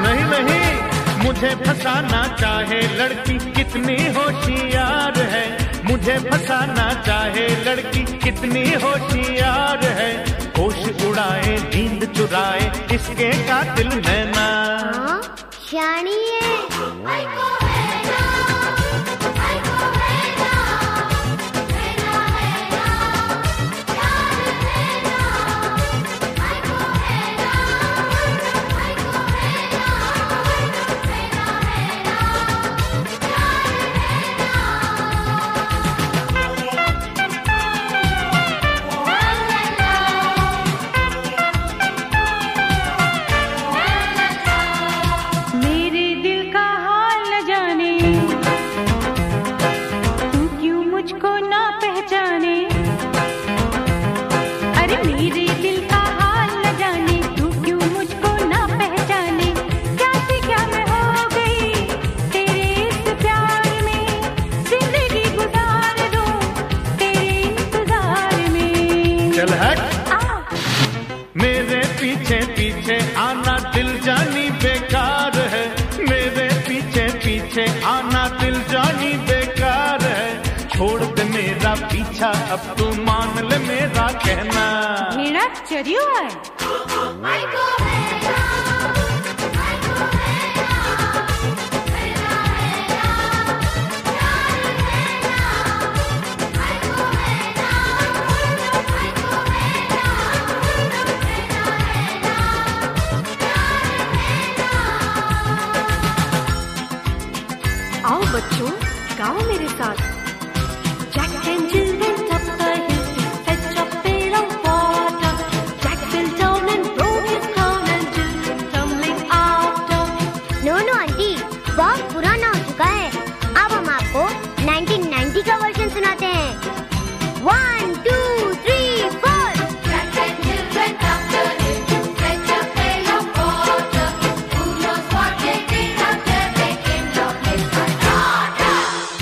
नहीं नहीं, मुझे फंसाना चाहे लड़की कितनी होशियार है, मुझे फंसाना चाहे लड़की कितनी होशियार है, होश उड़ाए नींद चुराए इसके कातिल नैना। शानी है। चल हट, मेरे पीछे पीछे आना दिल जानी बेकार है, मेरे पीछे पीछे आना दिल जानी बेकार है, छोड़ दे मेरा पीछा अब तू मान ले मेरा कहना। मेरा चरियो है। आओ बच्चों, गाओ मेरे साथ। Jack and Jill went up the hill to fetch a pail of water. Jack fell down and broke his crown and Jill came tumbling after. No no aunty, बहुत पुराना हो चुका है, अब हम आपको 1990 का वर्जन सुनाते हैं। 1, 2, 3, 4। Jack and Jill went up the hill to fetch a pail of water. Who knows what they did after they came down with my daughter.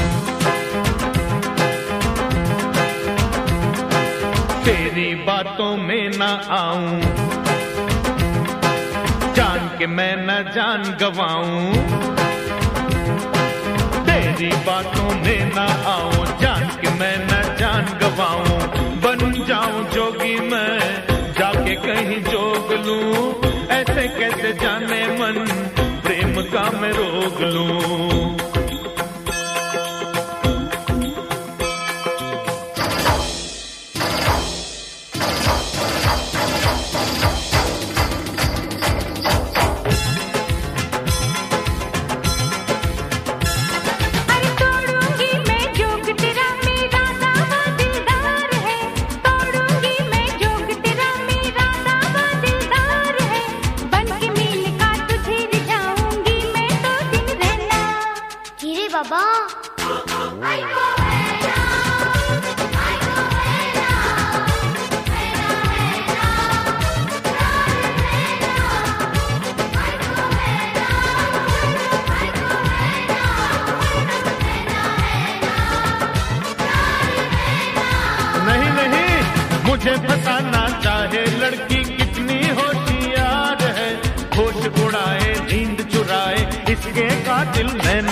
तेरी बातों में ना आऊं, जान के मैं न जान गवाऊं, तेरी बातों में ना आऊं, जान के मैं न जान गवाऊं, बन जाऊं जोगी मैं जाके कहीं जोग लूं, ऐसे कैसे जाने मन प्रेम का मैं रोग लूं। बाबा। नहीं नहीं, मुझे फंसाना चाहे लड़की कितनी होशियार है, होश उड़ाए नींद चुराए इसके कातिल नैना।